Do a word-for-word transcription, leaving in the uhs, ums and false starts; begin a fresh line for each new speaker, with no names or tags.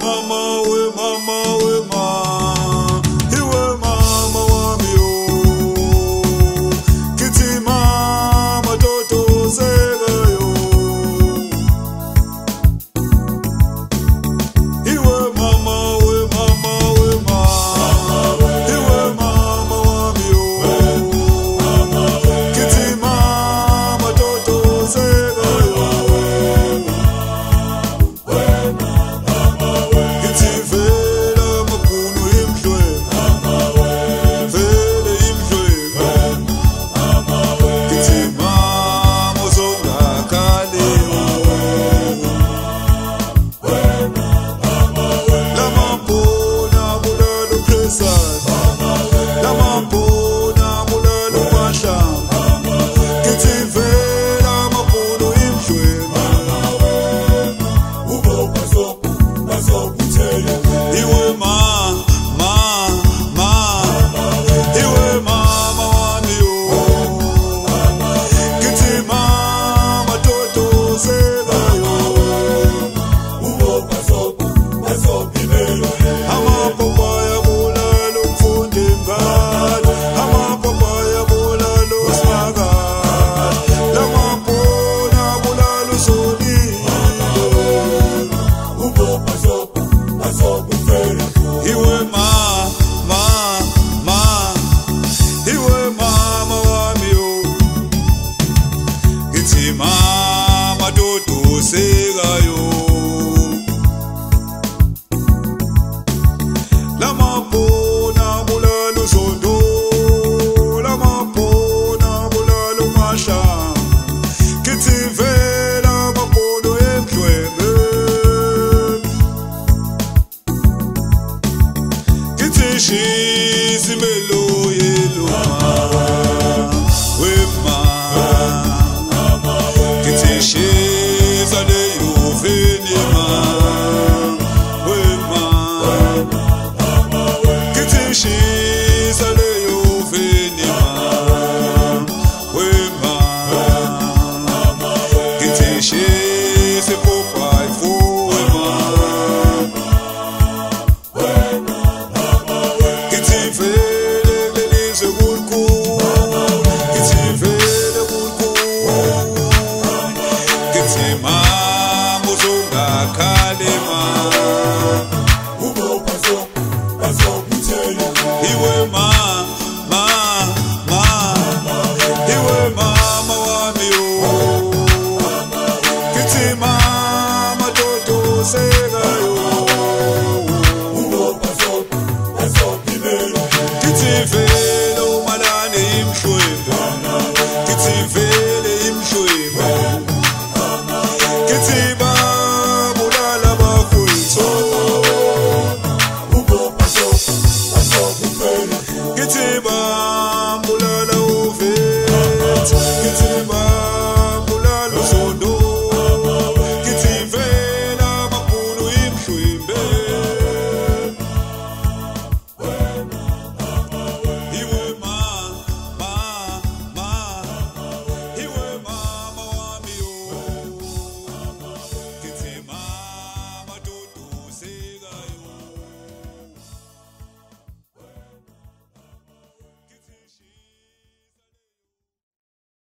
mama, we mama, we mama, iwe mama wami yo. Kithi mama toto zeka yo. Iwe mama, we mama, we mama, iwe mama wami yo. Kithi mama toto zeka yo. Mama toto seka yo. Lama pona bulalo sondo, lama pona bulalo masha. Kithi vela mapodo emhlwebe. Kithi shisi melo yelo. Iwe mama, mama, iwe mama wami yo. Kithi mama toto seka.